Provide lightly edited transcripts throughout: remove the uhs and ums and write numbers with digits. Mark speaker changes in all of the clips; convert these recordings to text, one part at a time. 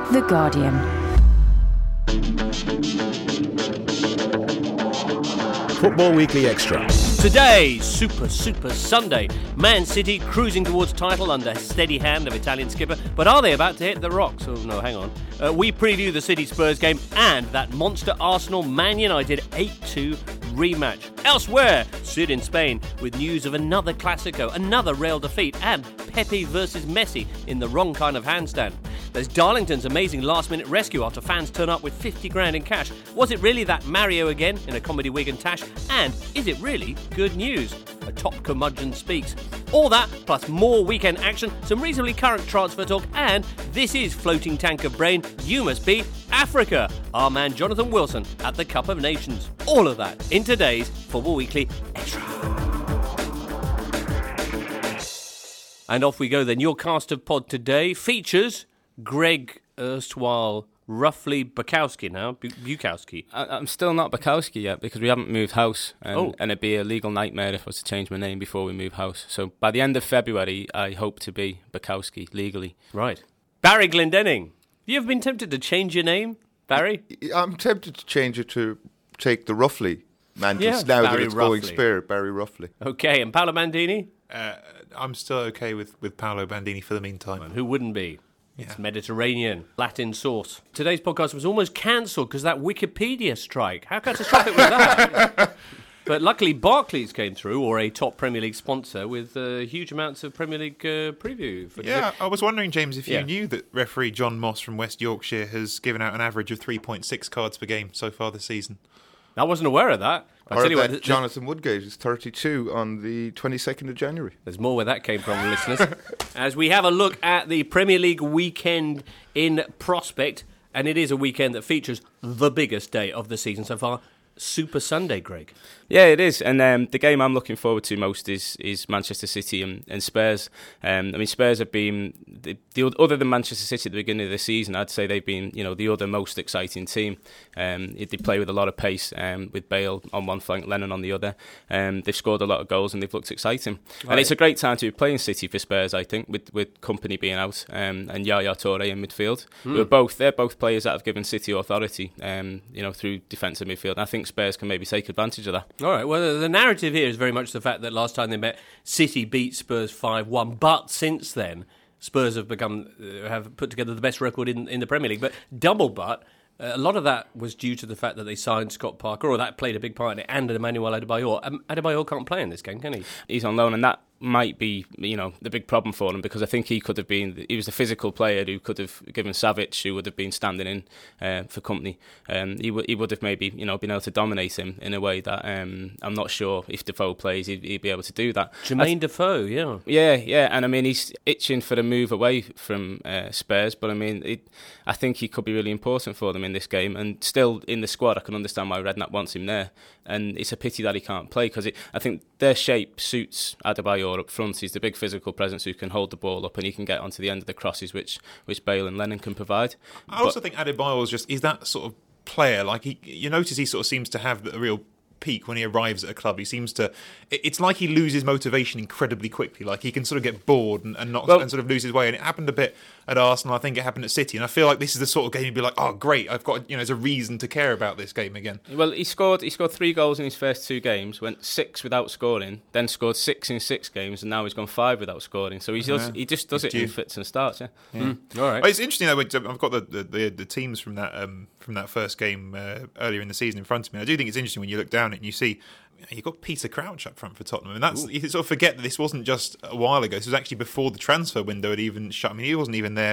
Speaker 1: The Guardian.
Speaker 2: Football Weekly Extra.
Speaker 3: Today, Super Sunday. Man City cruising towards title under steady hand of Italian skipper. But are they about to hit the rocks? Oh, no, hang on. We preview the City Spurs game and that monster Arsenal Man United 8-2 rematch. Elsewhere, Sid in Spain with news of another Clasico, another Real defeat, and Pepe versus Messi in the wrong kind of handstand. There's Darlington's amazing last-minute rescue after fans turn up with 50 grand in cash. Was it really that Mario again in a comedy wig and tash? And is it really good news? A top curmudgeon speaks. All that, plus more weekend action, some reasonably current transfer talk, and this is Floating Tanker Brain, You Must Be Africa. Our man Jonathan Wilson at the Cup of Nations. All of that in today's Football Weekly Extra. And off we go then. Your cast of pod today features Greg erstwhile roughly Bukowski now, Bukowski.
Speaker 4: I'm still not Bukowski yet because we haven't moved house and it'd be a legal nightmare if I was to change my name before we move house. So by the end of February, I hope to be Bukowski legally.
Speaker 3: Right. Barry Glendenning. Have you ever been tempted to change your name, Barry?
Speaker 5: I'm tempted to change it to take the Roughly mantis now
Speaker 3: Barry
Speaker 5: that it's
Speaker 3: Roughly.
Speaker 5: going spare, Barry Roughly.
Speaker 3: Okay, and Paolo Bandini?
Speaker 6: I'm still okay with Paolo Bandini for the meantime.
Speaker 3: And who wouldn't be?
Speaker 6: Yeah.
Speaker 3: It's Mediterranean, Latin sauce. Today's podcast was almost cancelled because that Wikipedia strike. How catastrophic was that? But luckily Barclays came through, or a top Premier League sponsor, with huge amounts of Premier League preview. For
Speaker 6: Yeah, I was wondering, James, if you
Speaker 3: Yeah.
Speaker 6: knew that referee John Moss from West Yorkshire has given out an average of 3.6 cards per game so far this season.
Speaker 3: I wasn't aware of that. I
Speaker 5: Or
Speaker 3: tell you
Speaker 5: that
Speaker 3: what,
Speaker 5: Jonathan Woodgate is 32 on the 22nd of January.
Speaker 3: there's more where that came from, listeners. As we have a look at the Premier League weekend in prospect, and it is a weekend that features the biggest day of the season so far, Super Sunday, Greg.
Speaker 4: Yeah, it is. And the game I'm looking forward to most is Manchester City and Spurs. I mean, Spurs have been, other than Manchester City at the beginning of the season, I'd say they've been, the other most exciting team. They play with a lot of pace, with Bale on one flank, Lennon on the other. They've scored a lot of goals and they've looked exciting. Right. And it's a great time to be playing City for Spurs, I think, with Company being out and Yaya Toure in midfield. They're both players that have given City authority, through defensive midfield. And I think Spurs can maybe take advantage of that.
Speaker 3: All right, well, the narrative here is very much the fact that last time they met, City beat Spurs 5-1, but since then, Spurs have put together the best record in the Premier League. But double but, a lot of that was due to the fact that they signed Scott Parker, or that played a big part in it, and Emmanuel Adebayor. Adebayor can't play in this game, can he?
Speaker 4: He's on loan, and that might be, the big problem for him, because I think he was a physical player who could have given Savic, who would have been standing in for Company. He would have maybe, been able to dominate him in a way that I'm not sure if Defoe plays, he'd be able to do that.
Speaker 3: Jermaine Defoe, yeah.
Speaker 4: Yeah, and I mean, he's itching for the move away from Spurs, but I mean, I think he could be really important for them in this game, and still in the squad, I can understand why Redknapp wants him there, and it's a pity that he can't play, because I think their shape suits Adebayor up front. He's the big physical presence who can hold the ball up and he can get onto the end of the crosses, which Bale and Lennon can provide.
Speaker 6: I also think Adebayor is that sort of player. Like you notice he sort of seems to have a real peak when he arrives at a club. He seems to, it's like he loses motivation incredibly quickly. Like he can sort of get bored and sort of lose his way. And it happened a bit at Arsenal. I think it happened at City. And I feel like this is the sort of game you'd be like, oh great, I've got, there's a reason to care about this game again.
Speaker 4: Well, he scored 3 goals in his first 2 games, went 6 without scoring, then scored 6 in 6 games, and now he's gone 5 without scoring. So he just does it in fits and starts. Yeah.
Speaker 6: All right. Well, it's interesting though. I've got the teams from that first game earlier in the season in front of me. I do think it's interesting when you look down it and you see you've got Peter Crouch up front for Tottenham, and that's you sort of forget that this wasn't just a while ago. This was actually before the transfer window had even shut. I mean, he wasn't even there.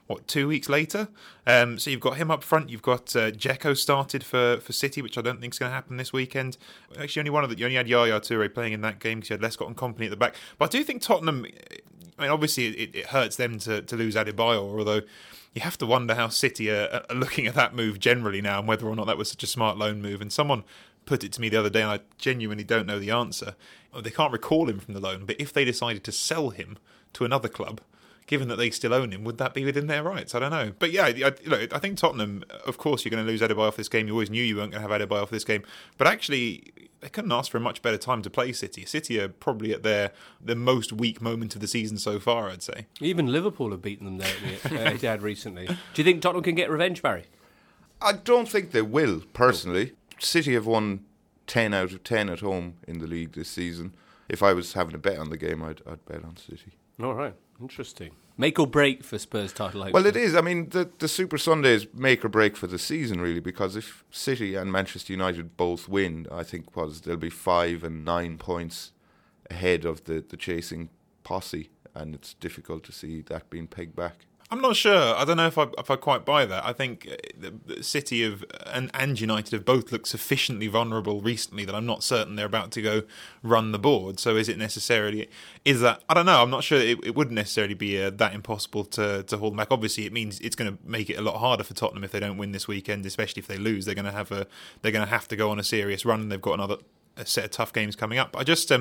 Speaker 6: 2 weeks later? So you've got him up front. You've got Dzeko started for City, which I don't think is going to happen this weekend. Actually, you only had Yaya Toure playing in that game because you had Lescott and Company at the back. But I do think Tottenham, I mean, obviously it hurts them to lose Adebayor, although you have to wonder how City are looking at that move generally now and whether or not that was such a smart loan move. And someone put it to me the other day, and I genuinely don't know the answer. They can't recall him from the loan, but if they decided to sell him to another club, given that they still own him, would that be within their rights? I don't know. But yeah, I think Tottenham, of course, you're going to lose Adebayor for this game. You always knew you weren't going to have Adebayor for this game. But actually, they couldn't ask for a much better time to play City. City are probably at the most weak moment of the season so far, I'd say.
Speaker 3: Even Liverpool have beaten them there at the Etihad recently. Do you think Tottenham can get revenge, Barry?
Speaker 5: I don't think they will, personally. City have won 10 out of 10 at home in the league this season. If I was having a bet on the game, I'd bet on City.
Speaker 3: All right, interesting. Make or break for Spurs title hopes.
Speaker 5: Well, it is. I mean, the Super Sunday is make or break for the season, really, because if City and Manchester United both win, I think they'll be 5 and 9 points ahead of the chasing posse, and it's difficult to see that being pegged back.
Speaker 6: I'm not sure. I don't know if I quite buy that. I think the City and United have both looked sufficiently vulnerable recently that I'm not certain they're about to go run the board. So is that? I don't know. I'm not sure. It wouldn't necessarily be that impossible to hold them back. Obviously, it means it's going to make it a lot harder for Tottenham if they don't win this weekend, especially if they lose. They're going to have to go on a serious run, and they've got a set of tough games coming up.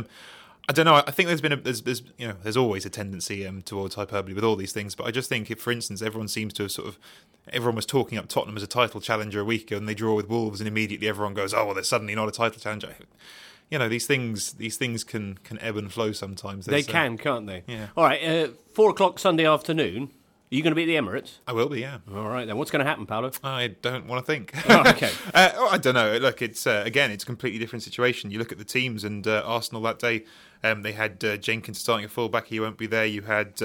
Speaker 6: I don't know. I think there's always a tendency towards hyperbole with all these things. But I just think if, for instance, everyone seems to have everyone was talking up Tottenham as a title challenger a week ago, and they draw with Wolves, and immediately everyone goes, "Oh, well, they're suddenly not a title challenger." These things can ebb and flow sometimes.
Speaker 3: They can, can't they?
Speaker 6: Yeah.
Speaker 3: All right. 4:00 Sunday afternoon. Are you going to be at the Emirates?
Speaker 6: I will be, yeah.
Speaker 3: All right, then. What's going to happen, Paolo?
Speaker 6: I don't want to think.
Speaker 3: Oh, okay.
Speaker 6: I don't know. Look, it's a completely different situation. You look at the teams, and Arsenal that day, they had Jenkins starting at fullback. He won't be there. You had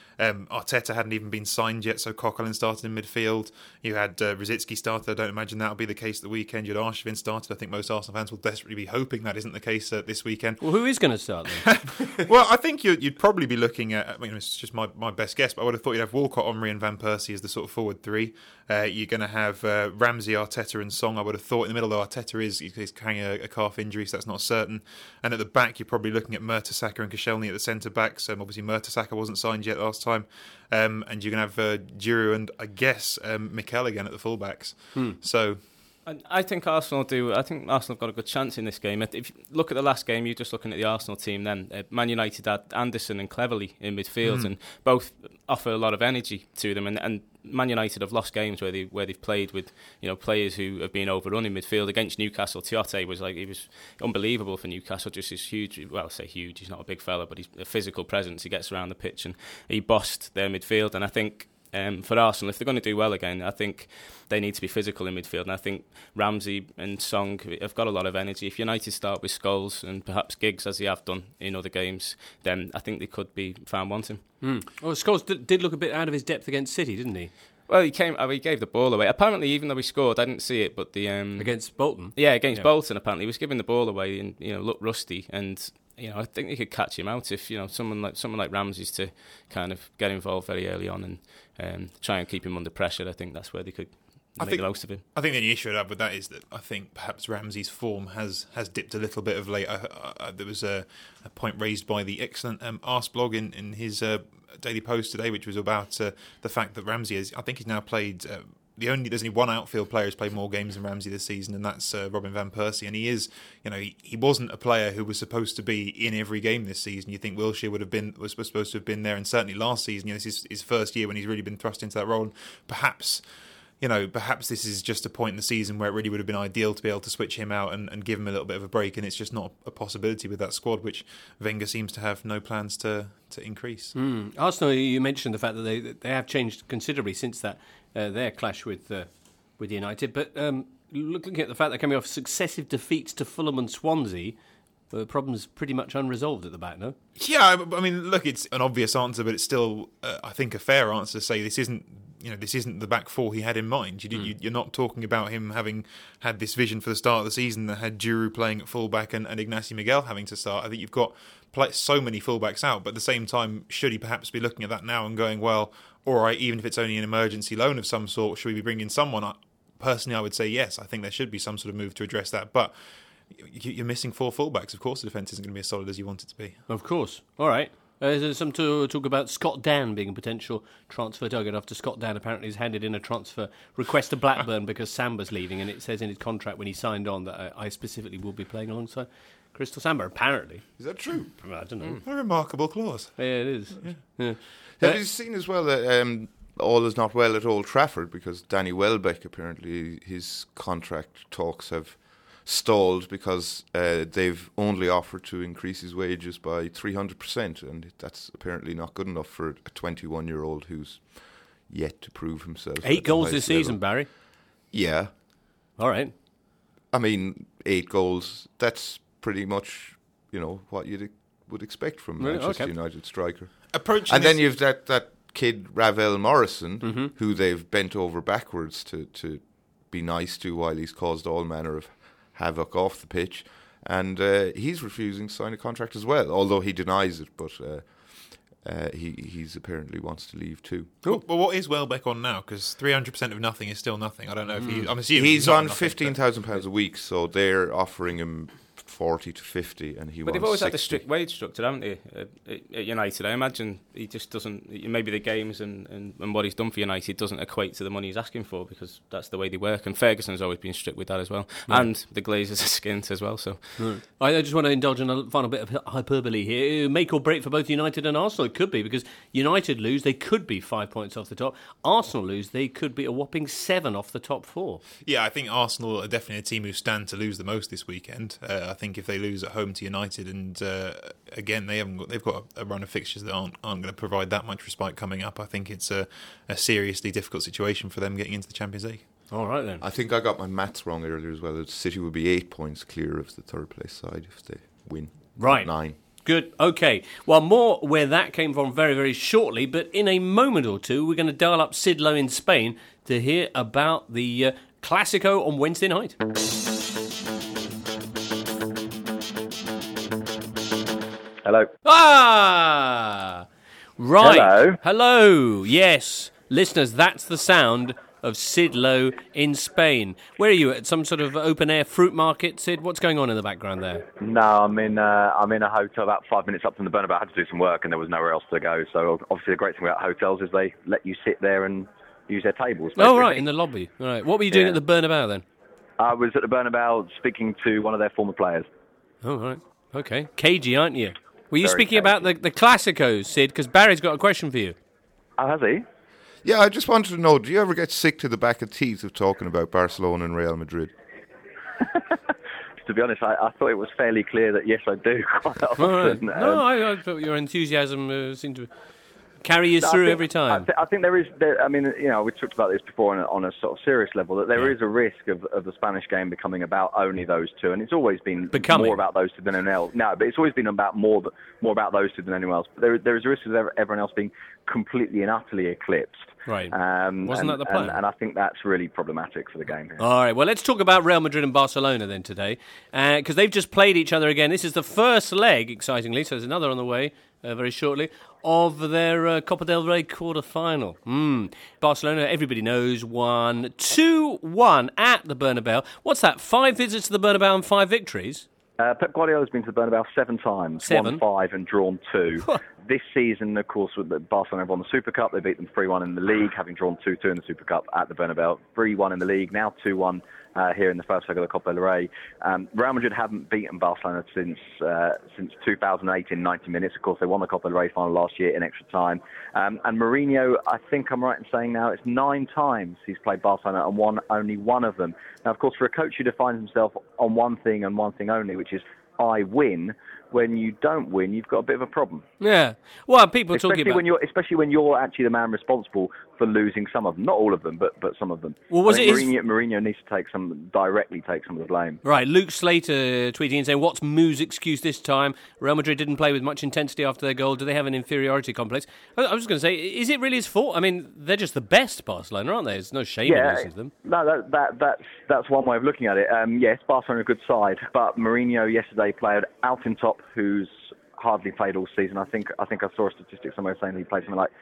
Speaker 6: Arteta hadn't even been signed yet, so Coquelin started in midfield. You had Rosicky started. I don't imagine that'll be the case at the weekend. You had Arshavin started. I think most Arsenal fans will desperately be hoping that isn't the case this weekend.
Speaker 3: Well, who is going to start then?
Speaker 6: Well, I think you'd probably be looking at, I mean, it's just my best guess, but I would have thought you'd have Walcott, Omri and Van Persie as the sort of forward three. You're going to have Ramsey, Arteta and Song. I would have thought in the middle, though, Arteta is carrying a calf injury, so that's not certain. And at the back, you're probably looking at Mertesacker and Koscielny at the centre-backs. Obviously, Mertesacker wasn't signed yet last time. And you're going to have Giroud and, I guess, Mikel again at the fullbacks. So
Speaker 4: I think Arsenal have got a good chance in this game. If you look at the last game, you're just looking at the Arsenal team then. Man United had Anderson and Cleverley in midfield, and both offer a lot of energy to them. And Man United have lost games where they've played with players who have been overrun in midfield. Against Newcastle, Tiote was unbelievable for Newcastle. Just his huge, well, I say huge, he's not a big fella, but he's a physical presence. He gets around the pitch and he bossed their midfield. And I think for Arsenal, if they're going to do well again, I think they need to be physical in midfield. And I think Ramsey and Song have got a lot of energy. If United start with Scholes and perhaps Giggs, as they have done in other games, then I think they could be found wanting.
Speaker 3: Well, Scholes did look a bit out of his depth against City, didn't he?
Speaker 4: Well, he gave the ball away. Apparently, even though he scored, I didn't see it, but the
Speaker 3: against Bolton.
Speaker 4: Yeah, against Bolton. Apparently, he was giving the ball away and looked rusty. And I think they could catch him out if someone like Ramsey's to kind of get involved very early on and try and keep him under pressure. I think that's where they could make the most of him.
Speaker 6: I think the only issue I'd have with that is that I think perhaps Ramsey's form has dipped a little bit of late. There was a point raised by the excellent Arseblog in his Daily Post today, which was about the fact that Ramsey I think he's now played. There's only one outfield player who's played more games than Ramsey this season, and that's Robin Van Persie. And he is, he wasn't a player who was supposed to be in every game this season. You think Wilshere was supposed to have been there, and certainly last season, this is his first year when he's really been thrust into that role. And perhaps this is just a point in the season where it really would have been ideal to be able to switch him out and give him a little bit of a break, and it's just not a possibility with that squad, which Wenger seems to have no plans to increase.
Speaker 3: Arsenal, you mentioned the fact that they have changed considerably since that their clash with United, but looking at the fact they're coming off successive defeats to Fulham and Swansea, the problem's pretty much unresolved at the back, no?
Speaker 6: Yeah, I mean, look, it's an obvious answer, but it's still, I think, a fair answer to say this isn't the back four he had in mind. You're not talking about him having had this vision for the start of the season that had Giroud playing at fullback and Ignacy Miguel having to start. I think you've got so many fullbacks out, but at the same time, should he perhaps be looking at that now and going, well, all right, even if it's only an emergency loan of some sort, should we be bringing someone? Personally, I would say yes. I think there should be some sort of move to address that, but you're missing four fullbacks. Of course, the defence isn't going to be as solid as you want it to be.
Speaker 3: Of course. All right. There's some to talk about Scott Dan being a potential transfer target after Scott Dan apparently has handed in a transfer request to Blackburn because Samba's leaving, and it says in his contract when he signed on that I specifically will be playing alongside Crystal Samba, apparently.
Speaker 5: Is that true?
Speaker 3: I don't know.
Speaker 6: A remarkable clause.
Speaker 3: Yeah, it is. Yeah.
Speaker 5: Have you seen as well that all is not well at Old Trafford because Danny Welbeck, apparently his contract talks have stalled because they've only offered to increase his wages by 300%, and that's apparently not good enough for a 21-year-old who's yet to prove himself.
Speaker 3: 8 goals this season, Barry.
Speaker 5: Yeah.
Speaker 3: All right.
Speaker 5: I mean, 8 goals, that's pretty much, what you would expect from Manchester United striker.
Speaker 6: Approaching
Speaker 5: and then you've that kid, Ravel Morrison, who they've bent over backwards to be nice to while he's caused all manner of havoc off the pitch. And he's refusing to sign a contract as well, although he denies it, but he's apparently wants to leave too.
Speaker 6: Well, what is Welbeck on now? Because 300% of nothing is still nothing. I don't know if I'm assuming
Speaker 5: he's on £15,000 a week, so they're offering him 40 to 50, and he
Speaker 4: but
Speaker 5: wants
Speaker 4: they've always
Speaker 5: 60.
Speaker 4: had the strict wage structure, haven't they, at United? I imagine he just doesn't. Maybe the games and what he's done for United doesn't equate to the money he's asking for, because that's the way they work. And Ferguson's always been strict with that as well, and the Glazers are skint as well. So
Speaker 3: I just want to indulge in a final bit of hyperbole here. Make or break for both United and Arsenal. It could be, because United lose, they could be 5 points off the top. Arsenal lose, they could be a whopping 7 off the top 4.
Speaker 6: Yeah, I think Arsenal are definitely a team who stand to lose the most this weekend. I think if they lose at home to United, and again they've got a run of fixtures that aren't going to provide that much respite coming up, I think it's a seriously difficult situation for them getting into the Champions League.
Speaker 3: All right then.
Speaker 5: I think I got my maths wrong earlier as well. City would be 8 points clear of the third place side if they win.
Speaker 3: Right.
Speaker 5: 9.
Speaker 3: Good. Okay. Well, more where that came from very, very shortly, but in a moment or two, we're going to dial up Sid Lowe in Spain to hear about the Clásico on Wednesday night.
Speaker 1: Hello.
Speaker 3: Ah! Right.
Speaker 1: Hello.
Speaker 3: Hello. Yes. Listeners, that's the sound of Sid Lowe in Spain. Where are you, at some sort of open-air fruit market, Sid? What's going on in the background there?
Speaker 1: No, I'm in a hotel about 5 minutes up from the Bernabeu. I had to do some work and there was nowhere else to go. So obviously the great thing about hotels is they let you sit there and use their tables. Basically.
Speaker 3: Oh, right, in the lobby. All right. What were you doing at the Bernabeu then?
Speaker 1: I was at the Bernabeu speaking to one of their former players.
Speaker 3: Oh, right. Okay. Cagey, aren't you? Were you
Speaker 1: Very
Speaker 3: speaking about the Clásicos, Sid? Because Barry's got a question for you.
Speaker 1: Oh, has he?
Speaker 5: Yeah, I just wanted to know, do you ever get sick to the back of teeth of talking about Barcelona and Real Madrid?
Speaker 1: To be honest, I thought it was fairly clear that yes, I do quite often.
Speaker 3: All right. No, I thought your enthusiasm seemed to carry you through every time.
Speaker 1: I think there is. I mean, we talked about this before on a sort of serious level, that there is a risk of the Spanish game becoming about only those two, and it's always been more about those two than anyone else. No, but it's always been about more about those two than anyone else. But there is a risk of everyone else being completely and utterly eclipsed.
Speaker 3: Right. Wasn't that the plan?
Speaker 1: And I think that's really problematic for the game here.
Speaker 3: All right. Well, let's talk about Real Madrid and Barcelona then today, because they've just played each other again. This is the first leg, excitingly, so there's another on the way very shortly, of their Copa del Rey quarter-final. Barcelona, everybody knows, won 2-1 at the Bernabeu. What's that, 5 visits to the Bernabeu and 5 victories?
Speaker 1: Pep Guardiola's been to the Bernabeu 7 times, won 5 and drawn 2. This season, of course, with Barcelona have won the Super Cup. They beat them 3-1 in the league, having drawn 2-2 in the Super Cup at the Bernabeu. 3-1 in the league, now 2-1 here in the first leg of the Copa del Rey. Real Madrid haven't beaten Barcelona since 2008 in 90 minutes. Of course, they won the Copa del Rey final last year in extra time. And Mourinho, I think I'm right in saying now, it's 9 times he's played Barcelona and won only 1 of them. Now, of course, for a coach who defines himself on one thing and one thing only, which is I win, when you don't win, you've got a bit of a problem.
Speaker 3: Yeah. Well, people talking about...
Speaker 1: Especially when you're actually the man responsible for losing some of them. Not all of them, but some of them.
Speaker 3: Well,
Speaker 1: Mourinho needs to directly take some of the blame.
Speaker 3: Right. Luke Slater tweeting and saying, what's Moo's excuse this time? Real Madrid didn't play with much intensity after their goal. Do they have an inferiority complex? I was going to say, is it really his fault? I mean, they're just the best, Barcelona, aren't they? There's no shame in losing to them.
Speaker 1: No, that's one way of looking at it. Yes, Barcelona are a good side, but Mourinho yesterday played Altintop, who's hardly played all season. I think I saw a statistic somewhere saying he played something like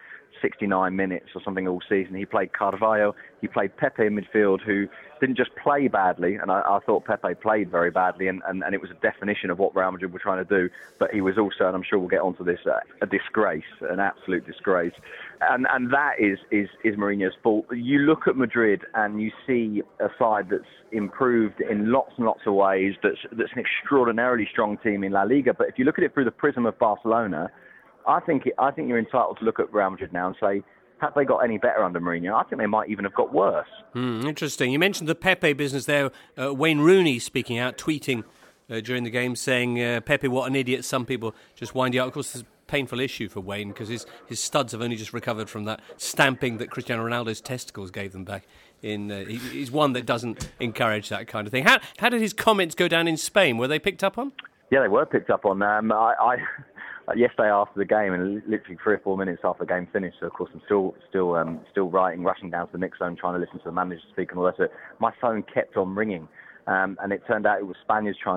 Speaker 1: 69 minutes or something all season. He played Carvalho, he played Pepe in midfield, who didn't just play badly, and I thought Pepe played very badly, and it was a definition of what Real Madrid were trying to do, but he was also, and I'm sure we'll get onto this, a disgrace, an absolute disgrace. And that is Mourinho's fault. You look at Madrid and you see a side that's improved in lots and lots of ways, that's an extraordinarily strong team in La Liga, but if you look at it through the prism of Barcelona, I think you're entitled to look at Real Madrid now and say, have they got any better under Mourinho? I think they might even have got worse.
Speaker 3: Interesting. You mentioned the Pepe business there. Wayne Rooney speaking out, tweeting during the game, saying, Pepe, what an idiot. Some people just wind you up. Of course, it's a painful issue for Wayne because his studs have only just recovered from that stamping that Cristiano Ronaldo's testicles gave them back. He's one that doesn't encourage that kind of thing. How did his comments go down in Spain? Were they picked up on?
Speaker 1: Yeah, they were picked up on. Yesterday after the game, and literally 3 or 4 minutes after the game finished, so of course I'm still writing, rushing down to the mix zone, trying to listen to the manager speak and all that. So my phone kept on ringing, and it turned out it was Spaniards trying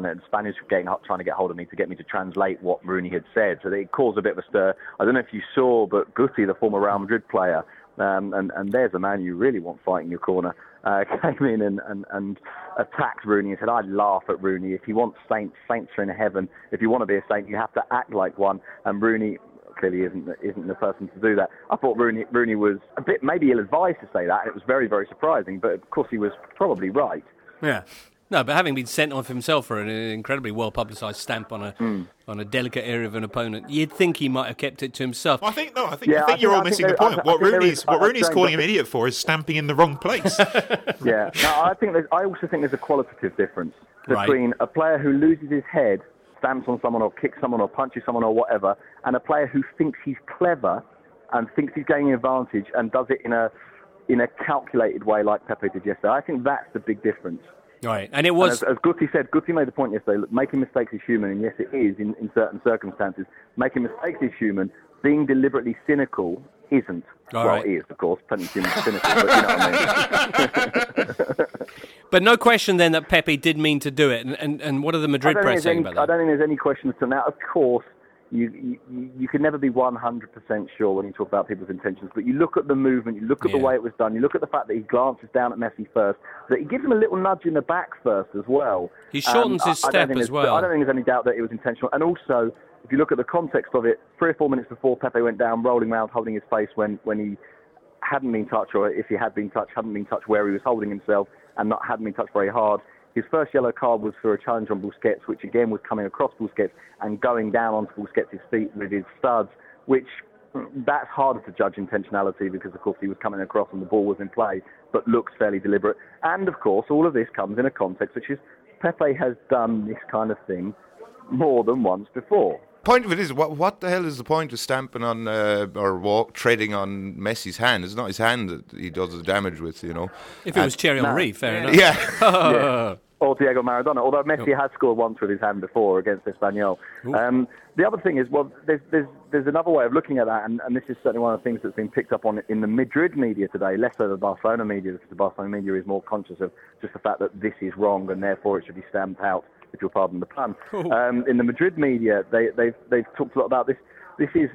Speaker 1: to get hold of me to get me to translate what Rooney had said. So it caused a bit of a stir. I don't know if you saw, but Guti, the former Real Madrid player, and there's a man you really want fighting your corner, came in and attacked Rooney and said, I'd laugh at Rooney. If you want saints are in heaven. If you want to be a saint, you have to act like one. And Rooney clearly isn't the person to do that. I thought Rooney was a bit maybe ill-advised to say that. It was very, very surprising, but of course he was probably right.
Speaker 3: Yeah. No, but having been sent off himself for an incredibly well-publicised stamp on a delicate area of an opponent, you'd think he might have kept it to himself.
Speaker 6: I think you're all missing the point. What Rooney's calling him an idiot for is stamping in the wrong place.
Speaker 1: Yeah, no, I also think there's a qualitative difference between a player who loses his head, stamps on someone or kicks someone or punches someone or whatever, and a player who thinks he's clever and thinks he's gaining advantage and does it in a calculated way like Pepe did yesterday. I think that's the big difference.
Speaker 3: Right, and it was...
Speaker 1: And as Guti said, Guti made the point yesterday, look, making mistakes is human, and yes, it is in certain circumstances. Making mistakes is human. Being deliberately cynical isn't. It is, of course. Plenty of humans are cynical, but you know what I mean.
Speaker 3: But no question then that Pepe did mean to do it, and what are the Madrid press saying about that? I
Speaker 1: don't think there's any question as to that. Of course, you can never be 100% sure when you talk about people's intentions, but you look at the movement, you look at the way it was done, you look at the fact that he glances down at Messi first, that he gives him a little nudge in the back first as well.
Speaker 3: He shortens his step as well.
Speaker 1: I don't think there's any doubt that it was intentional. And also, if you look at the context of it, 3 or 4 minutes before Pepe went down, rolling around, holding his face when he hadn't been touched, or if he had been touched, hadn't been touched where he was holding himself and hadn't been touched very hard. His first yellow card was for a challenge on Busquets, which again was coming across Busquets and going down onto Busquets' feet with his studs, which that's harder to judge intentionality because, of course, he was coming across and the ball was in play, but looks fairly deliberate. And, of course, all of this comes in a context which is Pepe has done this kind of thing more than once before.
Speaker 5: Point of it is, what the hell is the point of stamping on treading on Messi's hand? It's not his hand that he does the damage with, you know.
Speaker 3: If it was Thierry Henry, fair enough.
Speaker 5: Yeah.
Speaker 1: Or Diego Maradona, although Messi has scored once with his hand before against Espanyol. The other thing is, there's another way of looking at that, and this is certainly one of the things that's been picked up on in the Madrid media today, less so the Barcelona media, because the Barcelona media is more conscious of just the fact that this is wrong and therefore it should be stamped out, if you'll pardon the pun. In the Madrid media, they've talked a lot about this. This is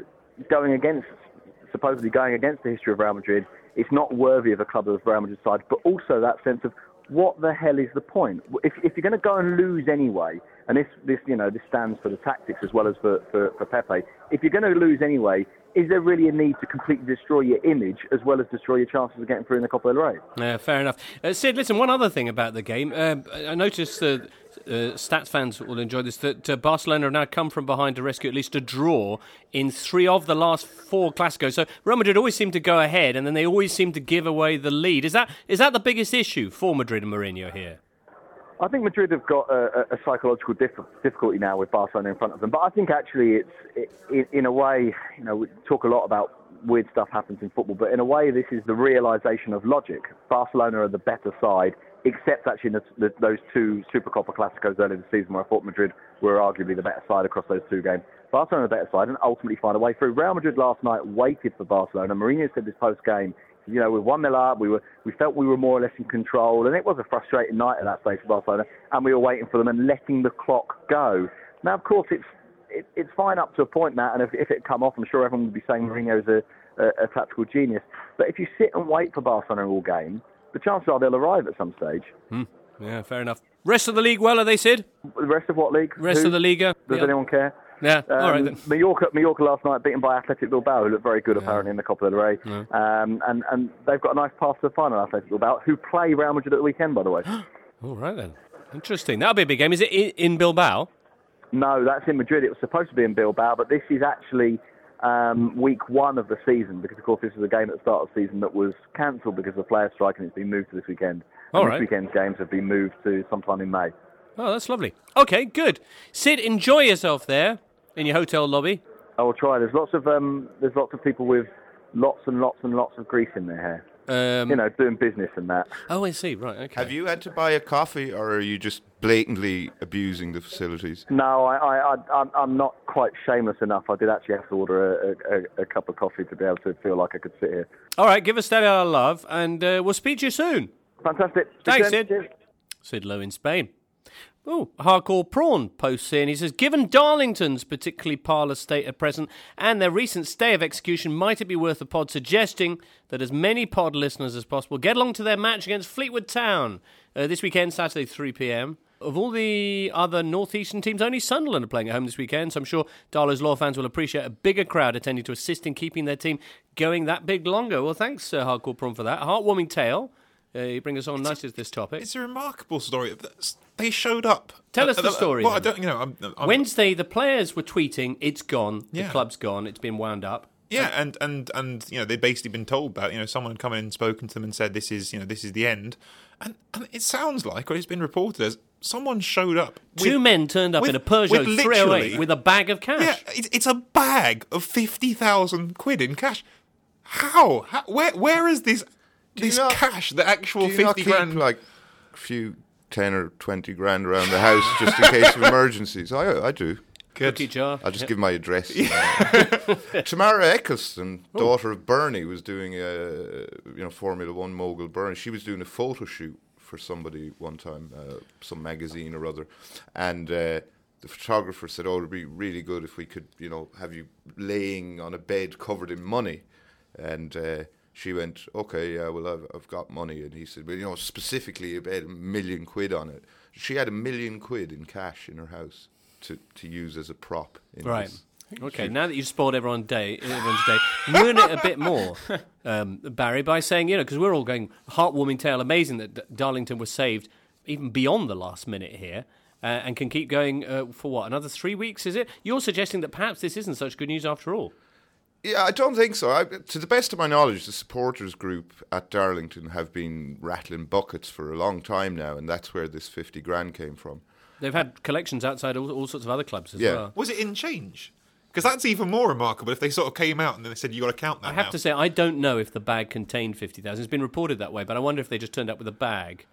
Speaker 1: supposedly going against the history of Real Madrid. It's not worthy of a club of Real Madrid side, but also that sense of what the hell is the point? If you're going to go and lose anyway, and this stands for the tactics as well as for Pepe. If you're going to lose anyway, is there really a need to completely destroy your image as well as destroy your chances of getting through in the Copa del Rey?
Speaker 3: Fair enough. Sid, listen, one other thing about the game. I noticed that stats fans will enjoy this, that Barcelona have now come from behind to rescue at least a draw in 3 of the last 4 Clásicos. So Real Madrid always seem to go ahead and then they always seem to give away the lead. Is that the biggest issue for Madrid and Mourinho here?
Speaker 1: I think Madrid have got a psychological difficulty now with Barcelona in front of them. But I think actually in a way, we talk a lot about weird stuff happens in football, but in a way this is the realisation of logic. Barcelona are the better side, except actually those 2 Supercopa Clásicos earlier this season where I thought Madrid were arguably the better side across those 2 games. Barcelona are the better side and ultimately find a way through. Real Madrid last night waited for Barcelona. Mourinho said this post-game, we're 1-0 up, we felt we were more or less in control, and it was a frustrating night at that stage for Barcelona, and we were waiting for them and letting the clock go. Now, of course, it's fine up to a point, Matt, and if it come off, I'm sure everyone would be saying Mourinho's a tactical genius. But if you sit and wait for Barcelona all game, the chances are they'll arrive at some stage.
Speaker 3: Yeah, fair enough. Rest of the league well, are they, Sid?
Speaker 1: The rest of what league?
Speaker 3: Rest of the Liga.
Speaker 1: Does anyone care?
Speaker 3: Yeah, all right then.
Speaker 1: Mallorca last night beaten by Athletic Bilbao, who looked very good apparently in the Copa del Rey.
Speaker 3: Yeah.
Speaker 1: And they've got a nice path to the final, Athletic Bilbao, who play Real Madrid at the weekend, by the way.
Speaker 3: All right then. Interesting. That'll be a big game. Is it in Bilbao?
Speaker 1: No, that's in Madrid. It was supposed to be in Bilbao, but this is actually week one of the season, because of course this was a game at the start of the season that was cancelled because of the player strike, and it's been moved to this weekend.
Speaker 3: All
Speaker 1: and
Speaker 3: right.
Speaker 1: This weekend's games have been moved to sometime in May.
Speaker 3: Oh, that's lovely. Okay, good. Sid, enjoy yourself there in your hotel lobby.
Speaker 1: I will try. There's lots of people with lots and lots and lots of grease in their hair. Doing business and that.
Speaker 3: Oh, I see. Right. Okay.
Speaker 5: Have you had to buy a coffee, or are you just blatantly abusing the facilities?
Speaker 1: No, I'm not quite shameless enough. I did actually have to order a cup of coffee to be able to feel like I could sit here.
Speaker 3: All right, give us that our love, and we'll speak to you soon.
Speaker 1: Fantastic.
Speaker 3: Thanks,
Speaker 1: Cheers.
Speaker 3: Sid. Sid Lowe in Spain. Oh, Hardcore Prawn posts here, and he says, given Darlington's particularly parlous state at present and their recent stay of execution, might it be worth a pod suggesting that as many pod listeners as possible get along to their match against Fleetwood Town this weekend, Saturday, 3 p.m. Of all the other northeastern teams, only Sunderland are playing at home this weekend, so I'm sure Darlow's Law fans will appreciate a bigger crowd attending to assist in keeping their team going that big longer. Well, thanks, Hardcore Prawn, for that. Heartwarming tale. You bring us on nicely to this topic.
Speaker 6: It's a remarkable story. They showed up.
Speaker 3: Tell us the story.
Speaker 6: Well, I don't. I'm
Speaker 3: Wednesday, the players were tweeting, "It's gone.
Speaker 6: Yeah.
Speaker 3: The club's gone. It's been wound up."
Speaker 6: Yeah, and they'd basically been told about. Someone had come in and spoken to them and said, "This is the end." And it sounds like, or it's been reported as, someone showed up.
Speaker 3: Two men turned up in a Peugeot 308 with a bag of cash.
Speaker 6: Yeah, it's a bag of 50,000 quid in cash. How? Where is this? This cash, the actual 50 grand,
Speaker 5: like a few 10 or 20 grand around the house just in case of emergencies. I do.
Speaker 3: Cookie jar.
Speaker 5: I'll just give my address. Tamara Eccleston, daughter of Bernie, was doing a Formula One mogul Bernie. She was doing a photo shoot for somebody one time, some magazine or other, and the photographer said, "Oh, it'd be really good if we could, have you laying on a bed covered in money," and. She went, okay, yeah, well, I've got money. And he said, well, specifically about £1 million on it. She had £1 million in cash in her house to use as a prop.
Speaker 3: Right. Okay, now that you've spoiled everyone's day, ruin it a bit more, Barry, by saying, because we're all going, heartwarming tale, amazing that Darlington was saved even beyond the last minute here. And can keep going for what, another 3 weeks, is it? You're suggesting that perhaps this isn't such good news after all.
Speaker 5: Yeah, I don't think so. To the best of my knowledge, the supporters group at Darlington have been rattling buckets for a long time now, and that's where this 50 grand came from.
Speaker 3: They've had collections outside all sorts of other clubs as well.
Speaker 6: Was it in change? Because that's even more remarkable if they sort of came out and then they said, you got to count that
Speaker 3: I have to say, I don't know if the bag contained 50,000. It's been reported that way, but I wonder if they just turned up with a bag.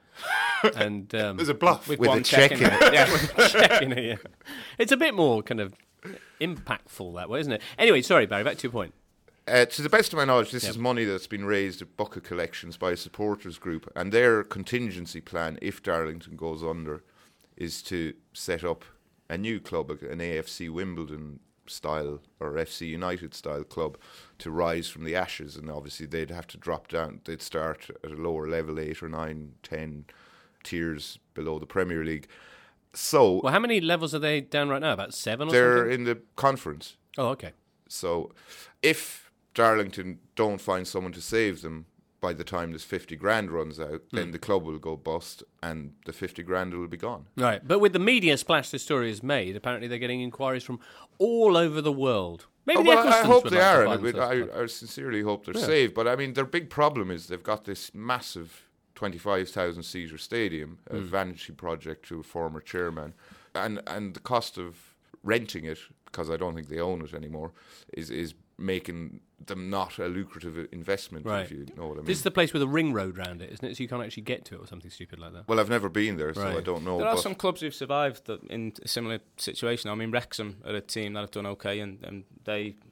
Speaker 3: And
Speaker 6: there's a bluff.
Speaker 5: With a check in it.
Speaker 3: Yeah, with a check in it, yeah. It's a bit more kind of impactful that way, isn't it? Anyway, sorry, Barry, back to your point.
Speaker 5: To the best of my knowledge, this is money that's been raised at bucket collections by a supporters group, and their contingency plan, if Darlington goes under, is to set up a new club, an AFC Wimbledon style or FC United style club, to rise from the ashes. And obviously they'd have to drop down. They'd start at a lower level, 8 or 9, 10 tiers below the Premier League. So,
Speaker 3: well, how many levels are they down right now? About 7 or something?
Speaker 5: They're in the conference.
Speaker 3: Oh, okay.
Speaker 5: So if Darlington don't find someone to save them by the time this 50 grand runs out, then the club will go bust and the 50 grand will be gone.
Speaker 3: Right. But with the media splash this story has made, apparently they're getting inquiries from all over the world. Maybe the
Speaker 5: I hope
Speaker 3: would
Speaker 5: they
Speaker 3: like
Speaker 5: are.
Speaker 3: to find
Speaker 5: I sincerely hope they're saved. But I mean, their big problem is they've got this massive 25,000 seater stadium, a vanity project to a former chairman, and the cost of renting it, because I don't think they own it anymore, is making them not a lucrative investment,
Speaker 3: right.
Speaker 5: if you know what I mean.
Speaker 3: This is the place with a ring road round it, isn't it? So you can't actually get to it or something stupid like that.
Speaker 5: Well, I've never been there, so
Speaker 3: Right.
Speaker 5: I don't know.
Speaker 4: There are some clubs who've survived in a similar situation. I mean, Wrexham are a team that have done okay, and they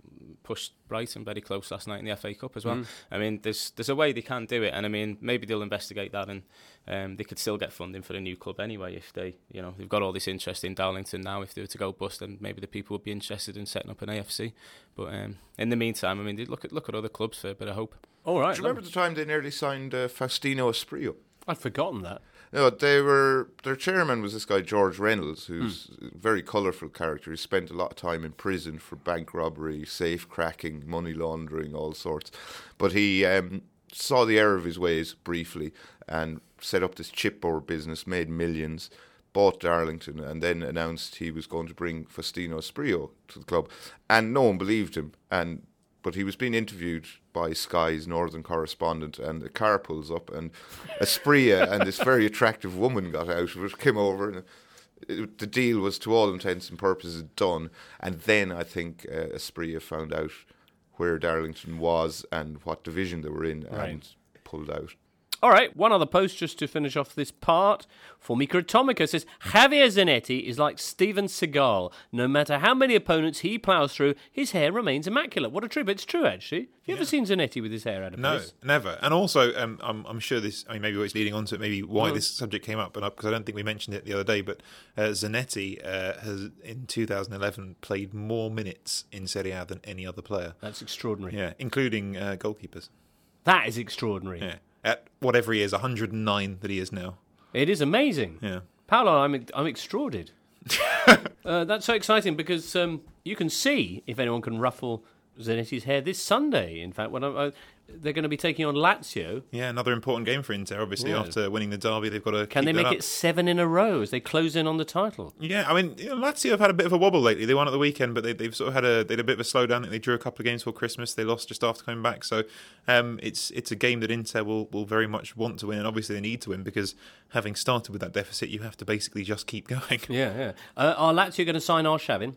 Speaker 4: pushed Brighton very close last night in the FA Cup as well. I mean, there's a way they can do it, and I mean, maybe they'll investigate that, and they could still get funding for a new club anyway if they've got all this interest in Darlington now. If they were to go bust, then maybe the people would be interested in setting up an AFC. But in the meantime, I mean, they look at other clubs for a bit of hope.
Speaker 3: All right.
Speaker 5: Do you remember the time they nearly signed Faustino Asprilla?
Speaker 3: I'd forgotten that.
Speaker 5: No, their chairman was this guy George Reynolds, who's a very colourful character. He spent a lot of time in prison for bank robbery, safe cracking, money laundering, all sorts. But he saw the error of his ways briefly and set up this chipboard business, made millions, bought Darlington, and then announced he was going to bring Faustino Asprilla to the club. And no one believed him. But he was being interviewed by Sky's northern correspondent, and the car pulls up, and Asprilla and this very attractive woman got out, which came over, and the deal was, to all intents and purposes, done. And then I think Asprilla found out where Darlington was and what division they were in, and pulled out.
Speaker 3: All right, one other post just to finish off this part. Formica Atomica says, Javier Zanetti is like Steven Seagal. No matter how many opponents he ploughs through, his hair remains immaculate. What a trip. It's true, actually. Have you ever seen Zanetti with his hair out of place?
Speaker 6: No, never. And also, I'm sure this, I mean, maybe it's leading on to it, maybe why this subject came up, because I don't think we mentioned it the other day, but Zanetti has, in 2011, played more minutes in Serie A than any other player.
Speaker 3: That's extraordinary.
Speaker 6: Yeah, including goalkeepers.
Speaker 3: That is extraordinary.
Speaker 6: Yeah. At whatever he is, 109 that he is now.
Speaker 3: It is amazing.
Speaker 6: Yeah.
Speaker 3: Paolo, I'm extraorded. That's so exciting because you can see if anyone can ruffle Zanetti's hair this Sunday. In fact, when they're going to be taking on Lazio.
Speaker 6: Yeah, another important game for Inter, obviously. Yeah. After winning the derby, they've got to
Speaker 3: Can they make it 7 in a row as they close in on the title? Yeah,
Speaker 6: I mean, Lazio have had a bit of a wobble lately. They won at the weekend, but they've sort of had a bit of a slowdown. They drew a couple of games before Christmas. They lost just after coming back. So it's a game that Inter will very much want to win, and obviously they need to win because having started with that deficit, you have to basically just keep going.
Speaker 3: Yeah. Are Lazio going to sign Arshavin?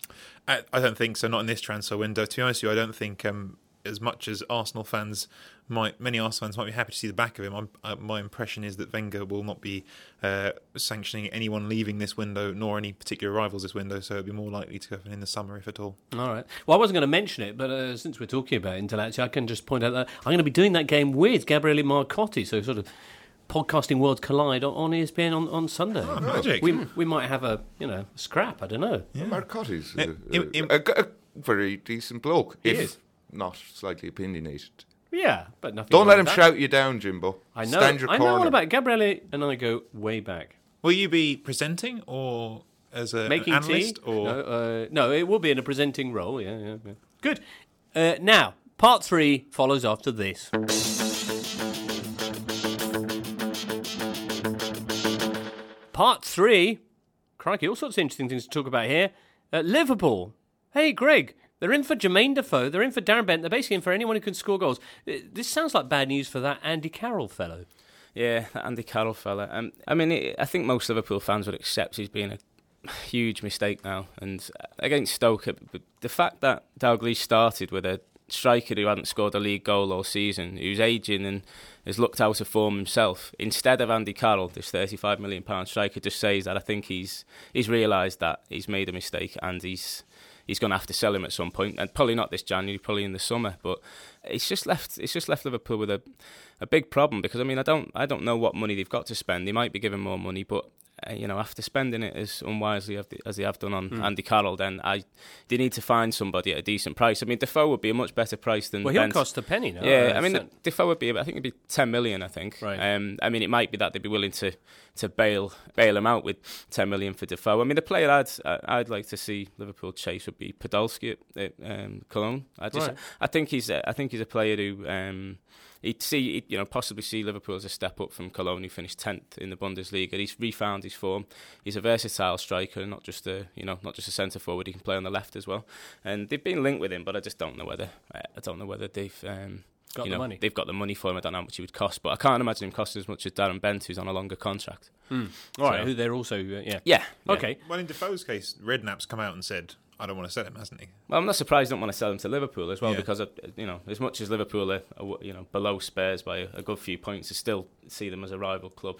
Speaker 6: I don't think so, not in this transfer window. To be honest with you, I don't think, as much as Arsenal fans many Arsenal fans might be happy to see the back of him, my impression is that Wenger will not be sanctioning anyone leaving this window, nor any particular rivals this window, so it'll be more likely to happen in the summer, if at all.
Speaker 3: All right. Well, I wasn't going to mention it, but since we're talking about Inter Lazio, I can just point out that I'm going to be doing that game with Gabriele Marcotti, so sort of podcasting worlds collide on ESPN on Sunday.
Speaker 6: Oh, magic.
Speaker 3: We might have a scrap. I don't know.
Speaker 5: Yeah. Marcotti's a very decent bloke, if not slightly opinionated.
Speaker 3: Yeah, but nothing.
Speaker 5: Don't let him shout you down, Jimbo.
Speaker 3: I know.
Speaker 5: Stand your corner.
Speaker 3: I know all about it. Gabriele and I go way back.
Speaker 6: Will you be presenting or as an analyst?
Speaker 3: Tea? Or no, it will be in a presenting role. Yeah. Good. Now, part 3 follows after this. Part 3. Crikey, all sorts of interesting things to talk about here. Liverpool. Hey, Greg. They're in for Jermaine Defoe. They're in for Darren Bent. They're basically in for anyone who can score goals. This sounds like bad news for that Andy Carroll fellow.
Speaker 4: Yeah, that Andy Carroll fella. I think most Liverpool fans would accept he's been a huge mistake now. And against Stoke, the fact that Dalglish started with a striker who hadn't scored a league goal all season, who's ageing and has looked out of form himself, instead of Andy Carroll, this £35 million striker, just says that I think he's realised that he's made a mistake and he's going to have to sell him at some point, and probably not this January, probably in the summer. But it's just left Liverpool with a big problem because I don't know what money they've got to spend. They might be given more money, but after spending it as unwisely as they have done on Andy Carroll, then they need to find somebody at a decent price. I mean, Defoe would be a much better price than.
Speaker 3: Well, he'll cost a penny now.
Speaker 4: Yeah, Defoe would be. I think it'd be 10 million. I think.
Speaker 3: Right.
Speaker 4: It might be that they'd be willing to bail him out with 10 million for Defoe. I mean, the player I'd like to see Liverpool chase would be Podolski at Cologne. I think he's a player who. He'd possibly see Liverpool as a step up from Cologne, who finished 10th in the Bundesliga. He's refound his form. He's a versatile striker, not just a centre forward. He can play on the left as well. And they've been linked with him, but I just don't know whether they've
Speaker 3: got the money.
Speaker 4: They've got the money for him. I don't know how much he would cost, but I can't imagine him costing as much as Darren Bent, who's on a longer contract.
Speaker 3: All right, who they're also
Speaker 4: yeah.
Speaker 3: Okay.
Speaker 6: Well, in Defoe's case, Redknapp's come out and said I don't want to sell him, hasn't he?
Speaker 4: Well, I'm not surprised I don't want to sell him to Liverpool as well,
Speaker 6: Yeah.
Speaker 4: because as much as Liverpool are below Spurs by a good few points, I still see them as a rival club.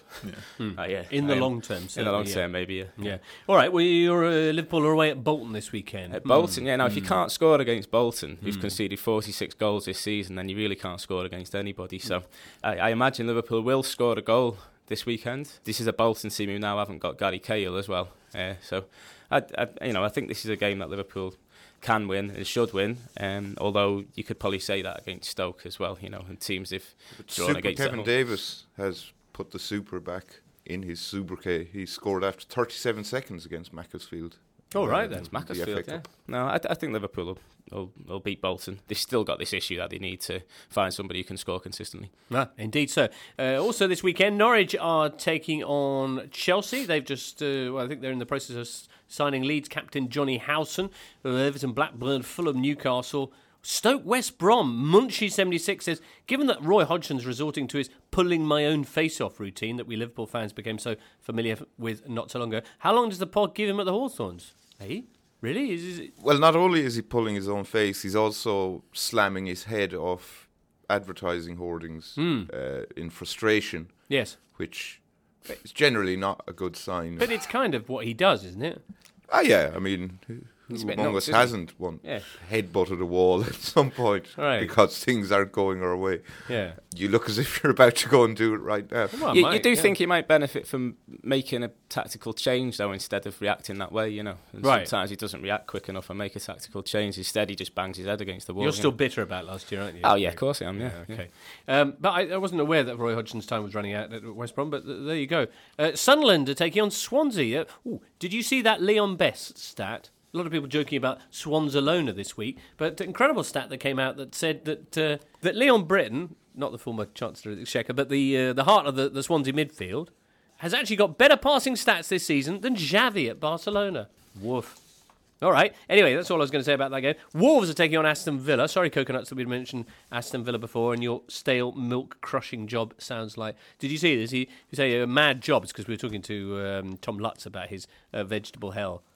Speaker 3: In the long term,
Speaker 4: in the long term, maybe.
Speaker 3: Yeah. All right. Well, you're Liverpool are away at Bolton this weekend.
Speaker 4: At Bolton, Now, if you can't score against Bolton, who've conceded 46 goals this season, then you really can't score against anybody. So, I imagine Liverpool will score a goal this weekend. This is a Bolton team who now haven't got Gary Cahill as well. So, I think this is a game that Liverpool can win and should win. Although you could probably say that against Stoke as well. And teams if drawn
Speaker 5: Super
Speaker 4: against
Speaker 5: Kevin Davis has put the Super back in his Super K. He scored after 37 seconds against Macclesfield.
Speaker 3: All right, then.
Speaker 4: It's Macclesfield, yeah. No, I think Liverpool will beat Bolton. They've still got this issue that they need to find somebody who can score consistently.
Speaker 3: Indeed so. Also this weekend, Norwich are taking on Chelsea. They've just, I think they're in the process of signing Leeds captain Johnny Howson. Everton, Blackburn, Fulham, Newcastle, Stoke, West Brom. Munchie76 says, given that Roy Hodgson's resorting to his pulling my own face-off routine that we Liverpool fans became so familiar with not so long ago, how long does the pod give him at the Hawthorns? Hey? Really? Is it...
Speaker 5: Well, not only is he pulling his own face, he's also slamming his head off advertising hoardings in frustration.
Speaker 3: Yes.
Speaker 5: Which is generally not a good sign.
Speaker 3: But it's kind of what he does, isn't it?
Speaker 5: Yeah. I mean, who among us hasn't headbutted a wall at some point because things aren't going our way?
Speaker 3: Yeah.
Speaker 5: You look as if you're about to go and do it right now.
Speaker 3: Well,
Speaker 4: you do think he might benefit from making a tactical change, though, instead of reacting that way, And sometimes he doesn't react quick enough and make a tactical change. Instead, he just bangs his head against the wall.
Speaker 3: You're still bitter about last year, aren't you?
Speaker 4: Oh, yeah, of course I am, yeah.
Speaker 3: Okay. But I wasn't aware that Roy Hodgson's time was running out at West Brom, but there you go. Sunderland are taking on Swansea. Did you see that Leon Best stat? A lot of people joking about Swansea this week, but an incredible stat that came out that said that Leon Britton, not the former Chancellor of the Exchequer, but the heart of the Swansea midfield, has actually got better passing stats this season than Xavi at Barcelona. Woof. All right. Anyway, that's all I was going to say about that game. Wolves are taking on Aston Villa. Sorry, Coconuts, that we'd mentioned Aston Villa before, and your stale milk crushing job sounds like... Did you see this? He say a mad job. It's because we were talking to Tom Lutz about his vegetable hell.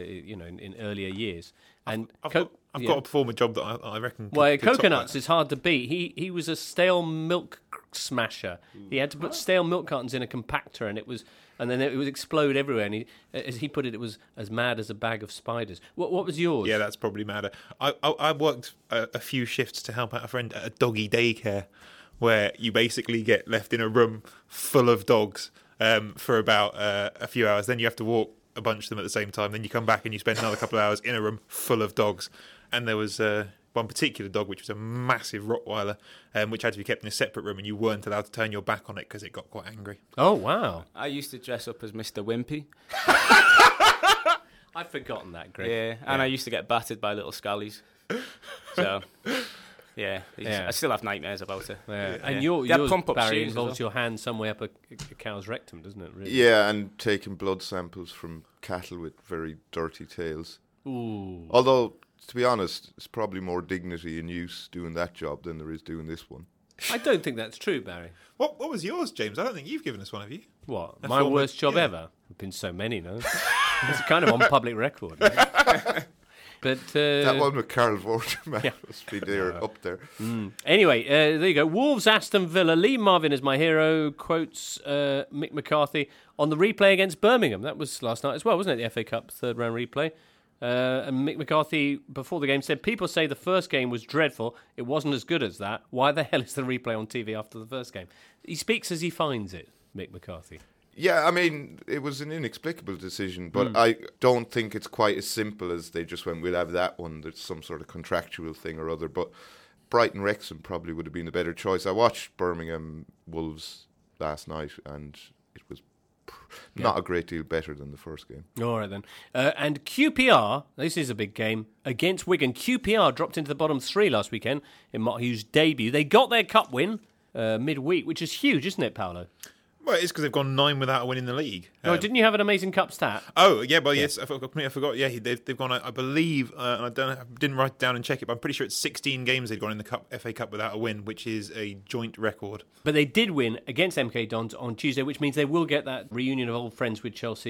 Speaker 3: In earlier years, and
Speaker 6: I've got to perform a job that I reckon.
Speaker 3: Well, Coconuts is hard to beat. He was a stale milk smasher. He had to put stale milk cartons in a compactor, and then it would explode everywhere. And as he put it was as mad as a bag of spiders. What was yours?
Speaker 6: Yeah, that's probably madder. I worked a few shifts to help out a friend at a doggy daycare, where you basically get left in a room full of dogs for about a few hours. Then you have to walk a bunch of them at the same time. Then you come back and you spend another couple of hours in a room full of dogs. And there was one particular dog, which was a massive Rottweiler, which had to be kept in a separate room, and you weren't allowed to turn your back on it because it got quite angry.
Speaker 3: Oh, wow.
Speaker 4: I used to dress up as Mr. Wimpy.
Speaker 3: I've forgotten that, Greg.
Speaker 4: Yeah, and I used to get battered by little scallies. So... Yeah, I still have nightmares about it.
Speaker 3: Yeah. And yours, Barry, involves your hand some way up a cow's rectum, doesn't it? Really?
Speaker 5: Yeah, and taking blood samples from cattle with very dirty tails.
Speaker 3: Ooh.
Speaker 5: Although, to be honest, it's probably more dignity in use doing that job than there is doing this one.
Speaker 3: I don't think that's true, Barry.
Speaker 6: What was yours, James? I don't think you've given us one, have you?
Speaker 3: What? My worst job ever? There have been so many, no? It's kind of on public record. But
Speaker 5: that one with Carl Vorderman must be there, up there.
Speaker 3: Anyway, there you go. Wolves, Aston Villa. Lee Marvin is my hero. Quotes Mick McCarthy on the replay against Birmingham. That was last night as well, wasn't it? The FA Cup third round replay. And Mick McCarthy, before the game, said, people say the first game was dreadful. It wasn't as good as that. Why the hell is the replay on TV after the first game? He speaks as he finds it, Mick McCarthy.
Speaker 5: Yeah, I mean, it was an inexplicable decision, but I don't think it's quite as simple as they just went, we'll have that one. There's some sort of contractual thing or other. But Brighton Wrexham probably would have been the better choice. I watched Birmingham Wolves last night, and it was not a great deal better than the first game.
Speaker 3: All right, then. And QPR, this is a big game, against Wigan. QPR dropped into the bottom three last weekend in Mark Hughes' debut. They got their cup win midweek, which is huge, isn't it, Paolo?
Speaker 6: Well, it's because they've gone 9 without a win in the league.
Speaker 3: No, didn't you have an amazing cup stat?
Speaker 6: Oh, yeah, well, yes, I forgot. Yeah, they've gone, I believe, and I didn't write it down and check it, but I'm pretty sure it's 16 games they've gone in the FA Cup without a win, which is a joint record.
Speaker 3: But they did win against MK Dons on Tuesday, which means they will get that reunion of old friends with Chelsea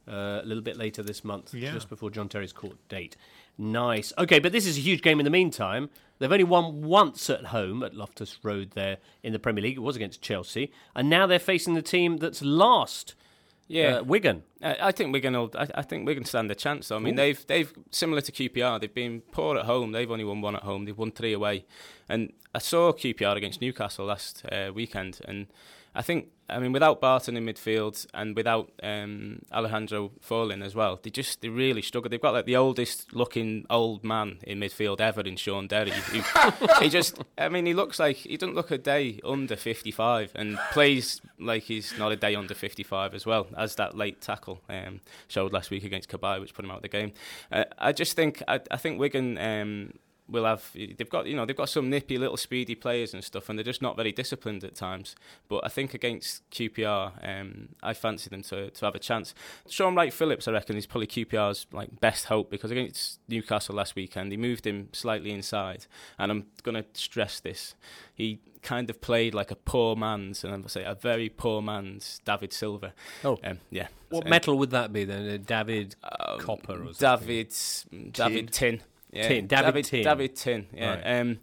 Speaker 3: a little bit later this month,
Speaker 6: Yeah.
Speaker 3: just before John Terry's court date. Nice. Okay, but this is a huge game in the meantime. They've only won once at home at Loftus Road there in the Premier League. It was against Chelsea. And now they're facing the team that's last, Wigan.
Speaker 4: I think Wigan stand a chance. Though. I mean, they've similar to QPR. They've been poor at home. They've only won 1 at home. They've won 3 away. And I saw QPR against Newcastle last weekend, and I think, without Barton in midfield and without Alejandro Forlin as well, they really struggled. They've got like the oldest looking old man in midfield ever in Sean Derry. He looks like he doesn't look a day under 55 and plays like he's not a day under 55 as well, as that late tackle showed last week against Cabaye, which put him out of the game. I think Wigan will have. They've got some nippy little speedy players and stuff, and they're just not very disciplined at times. But I think against QPR, I fancy them to have a chance. Sean Wright-Phillips, I reckon, is probably QPR's best hope, because against Newcastle last weekend, he moved him slightly inside, and I'm going to stress this. He kind of played like a poor man's, and I'm going to say a very poor man's David Silva.
Speaker 3: Oh,
Speaker 4: yeah.
Speaker 3: What metal would that be then? David Copper or something?
Speaker 4: David Tin. Yeah,
Speaker 3: Tin. David
Speaker 4: Tin. Yeah.
Speaker 3: Right.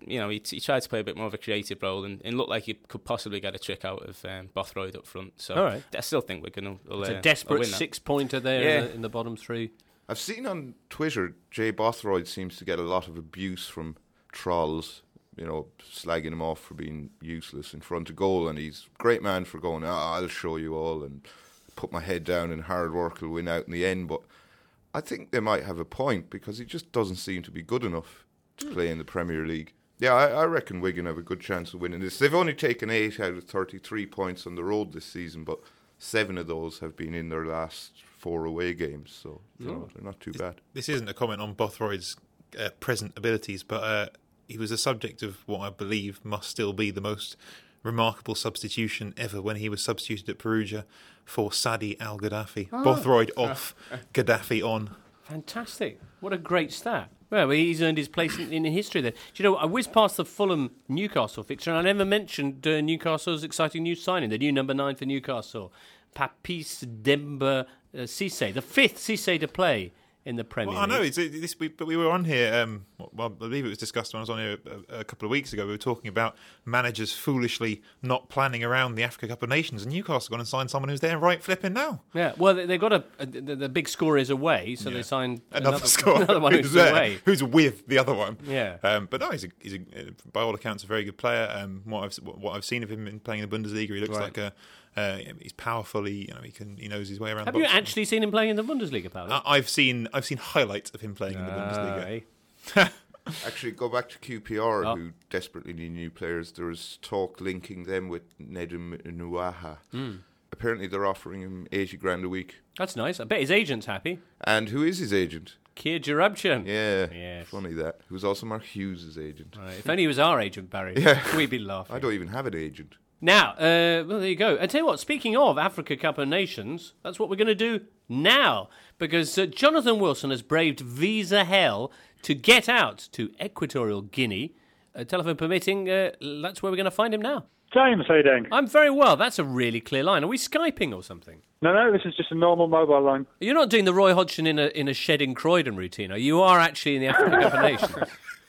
Speaker 4: He tried to play a bit more of a creative role, and looked like he could possibly get a trick out of Bothroyd up front. So
Speaker 3: all right.
Speaker 4: I still think we're going to.
Speaker 3: It's a desperate 6-pointer there in the bottom 3.
Speaker 5: I've seen on Twitter, Jay Bothroyd seems to get a lot of abuse from trolls, slagging him off for being useless in front of goal, and he's a great man for going, I'll show you all and put my head down and hard work will win out in the end. But I think they might have a point, because he just doesn't seem to be good enough to play in the Premier League. Yeah, I reckon Wigan have a good chance of winning this. They've only taken 8 out of 33 points on the road this season, but 7 of those have been in their last 4 away games, so they're not too bad.
Speaker 6: This isn't a comment on Bothroyd's present abilities, but he was the subject of what I believe must still be the most remarkable substitution ever, when he was substituted at Perugia for Sadi Al-Gaddafi. Bothroyd off, Gaddafi on.
Speaker 3: Fantastic. What a great stat. Well, he's earned his place in history then. Do you know, I whizzed past the Fulham-Newcastle fixture, and I never mentioned Newcastle's exciting new signing, the new number 9 for Newcastle, Papis Demba Cisse, the 5th Cisse to play in the Premier League.
Speaker 6: I know, but we were on here, I believe it was discussed when I was on here a couple of weeks ago. We were talking about managers foolishly not planning around the Africa Cup of Nations, and Newcastle gone and signed someone who's there right flipping now.
Speaker 3: Yeah, well, they've got the big scorer is away, so they signed
Speaker 6: another one
Speaker 3: who's away.
Speaker 6: Who's with the other one.
Speaker 3: Yeah.
Speaker 6: But no, he's by all accounts a very good player. What I've seen of him in playing in the Bundesliga, he looks like he's powerful. He knows his way around.
Speaker 3: Have you actually seen him playing in the Bundesliga, Paolo?
Speaker 6: I've seen highlights of him playing in the Bundesliga.
Speaker 5: Actually, go back to QPR, who desperately need new players. There was talk linking them with Nedum Nuaha. Apparently, they're offering him 80 grand a week.
Speaker 3: That's nice. I bet his agent's happy.
Speaker 5: And who is his agent?
Speaker 3: Keir Jarabchan.
Speaker 5: Yeah,
Speaker 3: yes.
Speaker 5: Funny that. Who's also Mark Hughes' agent.
Speaker 3: Right. If only he was our agent, Barry, we'd be laughing.
Speaker 5: I don't even have an agent.
Speaker 3: Now, well, there you go. I tell you what, speaking of Africa Cup of Nations, that's what we're going to do now, because Jonathan Wilson has braved visa hell to get out to Equatorial Guinea. Telephone permitting, that's where we're going to find him now.
Speaker 7: James, how you doing?
Speaker 3: I'm very well. That's a really clear line. Are we Skyping or something?
Speaker 7: No, this is just a normal mobile line.
Speaker 3: You're not doing the Roy Hodgson in a shed in Croydon routine, are you? You are actually in the Africa Cup of Nations.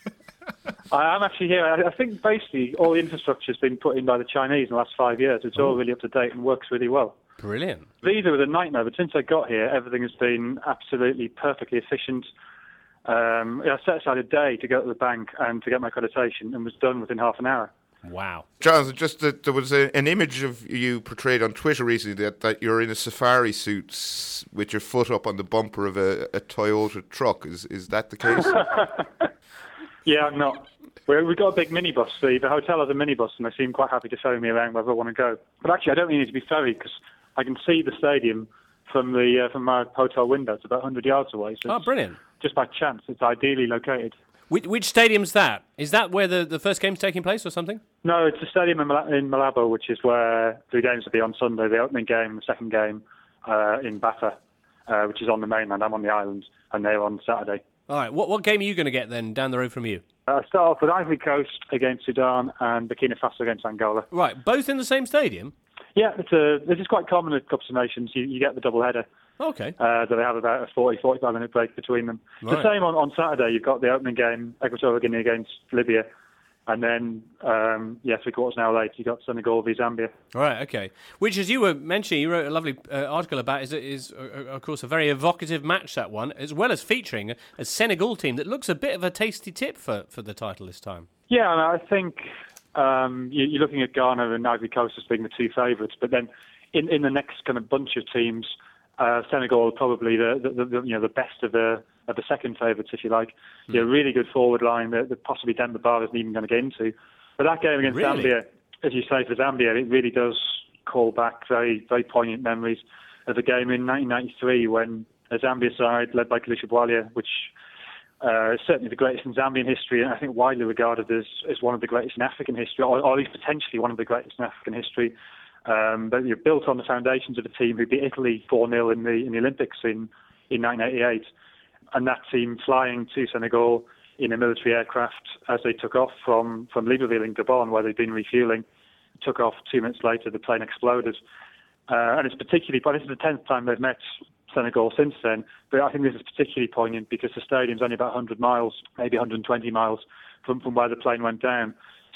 Speaker 7: I am actually here. I think basically all the infrastructure has been put in by the Chinese in the last 5 years. It's all really up to date and works really well.
Speaker 3: Brilliant.
Speaker 7: Visa was a nightmare, but since I got here, everything has been absolutely perfectly efficient. I set aside a day to go to the bank and to get my accreditation, and was done within half an hour.
Speaker 3: Wow.
Speaker 5: Jonathan, just that there was an image of you portrayed on Twitter recently that you're in a safari suit with your foot up on the bumper of a Toyota truck. Is that the case?
Speaker 7: Yeah, I'm not. We've got a big minibus. The hotel has a minibus, and they seem quite happy to ferry me around wherever I want to go. But actually, I don't really need to be ferried, because I can see the stadium from my hotel window. It's about 100 yards away. So
Speaker 3: brilliant.
Speaker 7: Just by chance, it's ideally located.
Speaker 3: Which stadium's that? Is that where the first game's taking place or something?
Speaker 7: No, it's a stadium in Malabo, which is where the games will be on Sunday. The opening game, the second game in Bata, which is on the mainland. I'm on the island, and they're on Saturday.
Speaker 3: All right. What game are you going to get then down the road from you?
Speaker 7: I start off with Ivory Coast against Sudan and Burkina Faso against Angola.
Speaker 3: Right, both in the same stadium?
Speaker 7: Yeah, this is quite common at Cups of Nations. You get the double header.
Speaker 3: Okay.
Speaker 7: So they have about a 45 minute break between them.
Speaker 3: Right.
Speaker 7: The same on Saturday. You've got the opening game, Equatorial Guinea against Libya. And then, 3 quarters an hour later, you got Senegal v Zambia.
Speaker 3: Right, okay. Which, as you were mentioning, you wrote a lovely article about, is of course, a very evocative match, that one, as well as featuring a Senegal team that looks a bit of a tasty tip for the title this time.
Speaker 7: Yeah, I think you're looking at Ghana and Ivory Coast as being the two favourites, but then in the next kind of bunch of teams, Senegal are probably the best of the second favourites, if you like. A really good forward line that possibly Demba Ba isn't even going to get into. But that game against Zambia, as you say, for Zambia, it really does call back very, very poignant memories of the game in 1993 when a Zambia side led by Kalisha Bwalia, which is certainly the greatest in Zambian history, and I think widely regarded as one of the greatest in African history, or at least potentially one of the greatest in African history. But you're built on the foundations of a team who beat Italy 4-0 in the Olympics in 1988. And that team flying to Senegal in a military aircraft as they took off from Libreville in Gabon, where they'd been refueling, took off 2 minutes later, the plane exploded. And it's particularly, this is the 10th time they've met Senegal since then, but I think this is particularly poignant because the stadium's only about 100 miles, maybe 120 miles from where the plane went down.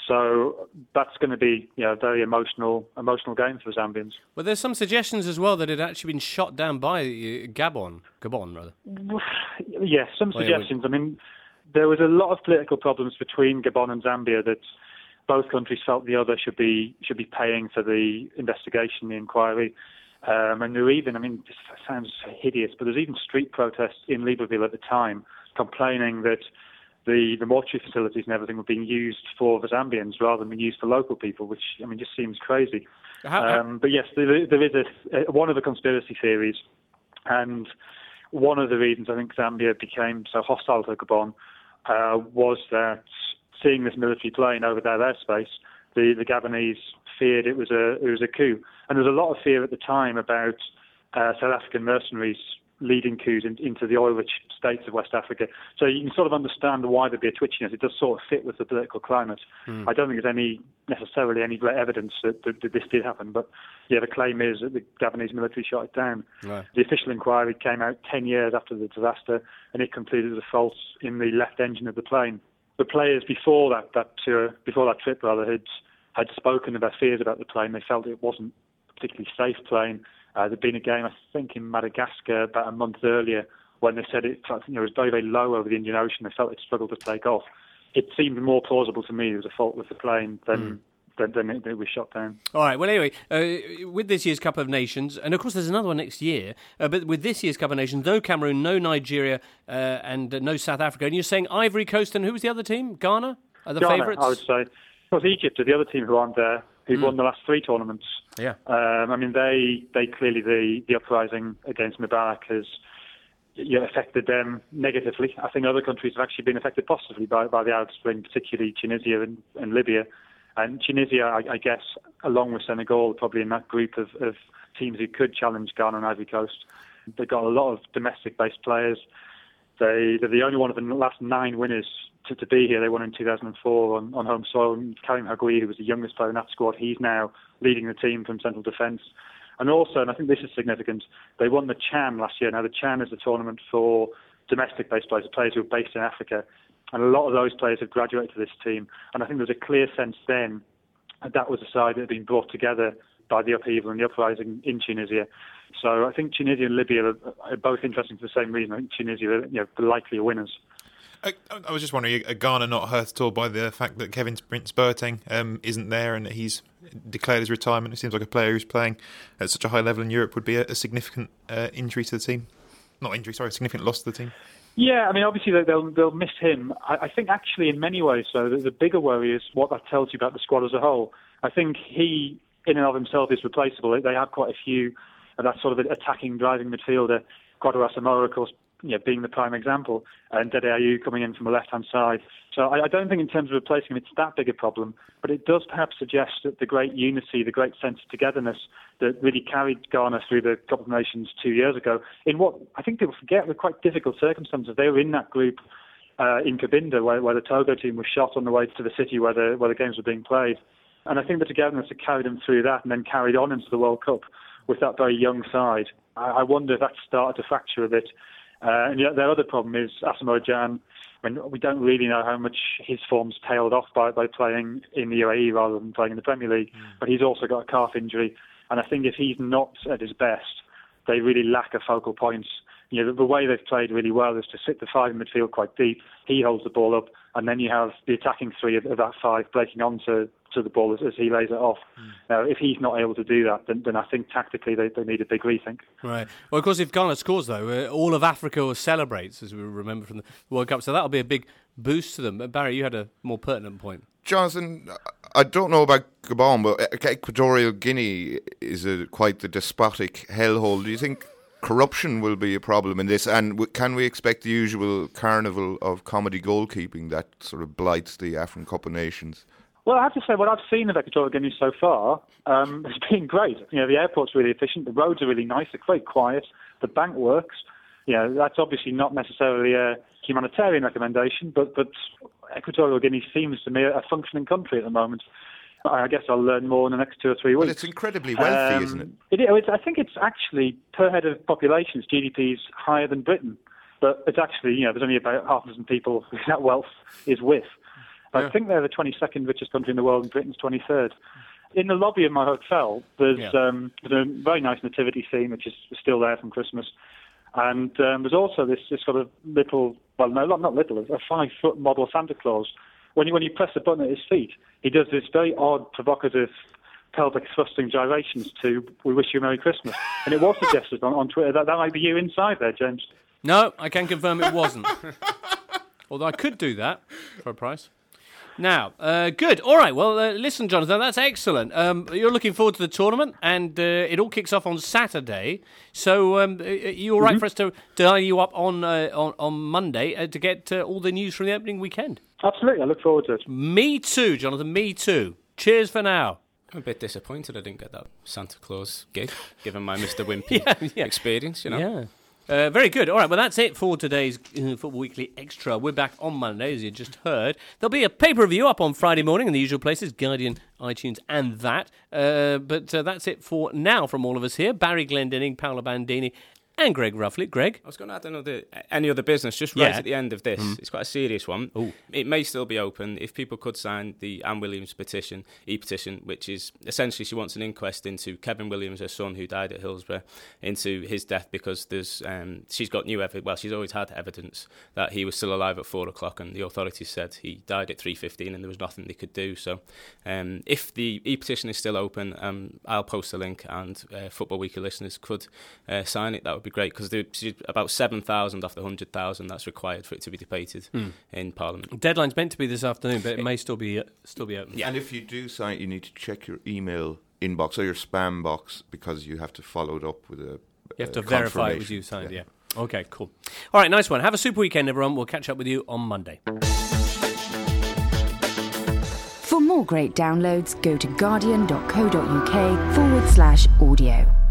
Speaker 7: So that's going to be a very emotional game for the Zambians.
Speaker 3: Well, there's some suggestions as well that it had actually been shot down by Gabon rather.
Speaker 7: Yes, some suggestions. I mean, there was a lot of political problems between Gabon and Zambia that both countries felt the other should be paying for the investigation, the inquiry. And there were even, this sounds hideous, but there's even street protests in Libreville at the time complaining that the mortuary facilities and everything were being used for the Zambians rather than being used for local people, which, just seems crazy. But yes, there is one of the conspiracy theories, and one of the reasons I think Zambia became so hostile to Gabon was that seeing this military plane over their airspace, the Gabonese feared it was a coup. And there was a lot of fear at the time about South African mercenaries leading coups into the oil-rich states of West Africa. So you can sort of understand why there'd be a twitchiness. It does sort of fit with the political climate. I don't think there's necessarily any great evidence that this did happen, but the claim is that the Gabonese military shot it down. Right. The official inquiry came out 10 years after the disaster, and it concluded the fault in the left engine of the plane. The players before that trip had spoken of their fears about the plane. They felt it wasn't a particularly safe plane. There'd been a game, I think, in Madagascar about a month earlier when they said it was very, very low over the Indian Ocean. They felt it struggled to take off. It seemed more plausible to me it was a fault with the plane than it was shot down.
Speaker 3: All right. Well, anyway, with this year's Cup of Nations, and of course there's another one next year, but with this year's Cup of Nations, no Cameroon, no Nigeria, and no South Africa. And you're saying Ivory Coast, and who was the other team? Ghana are the favourites?
Speaker 7: I would say. It was Egypt, the other team who aren't there, who've won the last 3 tournaments.
Speaker 3: Yeah.
Speaker 7: They clearly, the uprising against Mubarak has affected them negatively. I think other countries have actually been affected positively by the Arab Spring, particularly Tunisia and Libya. And Tunisia, I guess, along with Senegal, probably in that group of teams who could challenge Ghana and Ivory Coast. They've got a lot of domestic-based players. They're the only one of the last 9 winners to be here. They won in 2004 on home soil. Karim Hagui, who was the youngest player in that squad, he's now leading the team from central defence. And also, and I think this is significant, they won the CHAN last year. Now, the CHAN is the tournament for domestic-based players who are based in Africa. And a lot of those players have graduated to this team. And I think there's a clear sense then that was a side that had been brought together by the upheaval and the uprising in Tunisia. So I think Tunisia and Libya are both interesting for the same reason. I think Tunisia are the likelier winners.
Speaker 6: I was just wondering, are Ghana not hurt at all by the fact that Kevin Prince Boateng isn't there and that he's declared his retirement? It seems like a player who's playing at such a high level in Europe would be a significant injury to the team. Not injury, sorry, a significant loss to the team.
Speaker 7: Yeah, obviously they'll miss him. I think actually in many ways, though, the bigger worry is what that tells you about the squad as a whole. I think he, in and of himself, is replaceable. They have quite a few of that sort of attacking, driving midfielder. Kwadwo Asamoah, of course, being the prime example, and Dede Ayew coming in from the left-hand side. So I don't think in terms of replacing him it's that big a problem, but it does perhaps suggest that the great unity, the great sense of togetherness that really carried Ghana through the Cup of Nations 2 years ago, in what I think people forget were quite difficult circumstances. They were in that group in Cabinda where the Togo team was shot on the way to the city where the games were being played. And I think the togetherness had carried them through that and then carried on into the World Cup with that very young side I wonder if that's started to fracture a bit. And yet the other problem is Asamoah Gyan. We don't really know how much his form's tailed off by playing in the UAE rather than playing in the Premier League. But he's also got a calf injury. And I think if he's not at his best, they really lack a focal point. The way they've played really well is to sit the five in midfield quite deep. He holds the ball up, and then you have the attacking three of that five breaking onto the ball as he lays it off. Now, if he's not able to do that, then I think tactically they need a big rethink.
Speaker 3: Right. Well, of course, if Ghana scores, though, all of Africa celebrates, as we remember from the World Cup, so that'll be a big boost to them. Barry, you had a more pertinent point.
Speaker 5: Jonathan, I don't know about Gabon, but Equatorial Guinea is quite the despotic hellhole. Do you think corruption will be a problem in this? And can we expect the usual carnival of comedy goalkeeping that sort of blights the African Cup of Nations?
Speaker 7: Well, I have to say, what I've seen of Equatorial Guinea so far has been great. The airport's really efficient, the roads are really nice, they're very quiet, the bank works. That's obviously not necessarily a humanitarian recommendation, but Equatorial Guinea seems to me a functioning country at the moment. I guess I'll learn more in the next 2 or 3 weeks.
Speaker 5: Well, it's incredibly wealthy, isn't it?
Speaker 7: I think it's actually, per head of population, its GDP is higher than Britain. But it's actually, there's only about 500,000 people who that wealth is with. I think they're the 22nd richest country in the world, and Britain's 23rd. In the lobby of my hotel, there's a very nice nativity scene, which is still there from Christmas. And there's also this sort of little, well, no, not little, a 5-foot model Santa Claus. When you press the button at his feet, he does this very odd, provocative, pelvic thrusting gyrations to "We wish you a Merry Christmas." And it was suggested on Twitter that might be you inside there, James.
Speaker 3: No, I can confirm it wasn't. Although I could do that for a price. Now, good. All right, well, listen, Jonathan, that's excellent. You're looking forward to the tournament, and it all kicks off on Saturday. So are you all right for us to line you up on Monday to get all the news from the opening weekend?
Speaker 7: Absolutely, I look forward to it.
Speaker 3: Me too, Jonathan, me too. Cheers for now.
Speaker 4: I'm a bit disappointed I didn't get that Santa Claus gig, given my Mr. Wimpy experience,
Speaker 3: Yeah. Very good. All right, well, that's it for today's Football Weekly Extra. We're back on Monday, as you just heard. There'll be a paper review up on Friday morning in the usual places, Guardian, iTunes, and that. But that's it for now from all of us here. Barry Glendinning, Paolo Bandini, and Greg Ruffley. Greg?
Speaker 4: I was going to add any other business just right at the end of this. It's quite a serious one.
Speaker 3: Ooh.
Speaker 4: It may still be open if people could sign the Anne Williams petition, e-petition, which is essentially she wants an inquest into Kevin Williams, her son, who died at Hillsborough, into his death because there's she's got new evidence. Well, she's always had evidence that he was still alive at 4 o'clock, and the authorities said he died at 3:15, and there was nothing they could do. So, if the e-petition is still open, I'll post a link, and Football Weekly listeners could sign it. That would be great, because there's about 7,000 off the 100,000 that's required for it to be debated in Parliament.
Speaker 3: Deadline's meant to be this afternoon, but it may still be open.
Speaker 5: Yeah. And if you do sign it, you need to check your email inbox or your spam box, because you have to follow it up with a
Speaker 3: You have to verify it with you signed, yeah. Okay, cool. All right, nice one. Have a super weekend, everyone. We'll catch up with you on Monday.
Speaker 8: For more great downloads, go to guardian.co.uk/audio.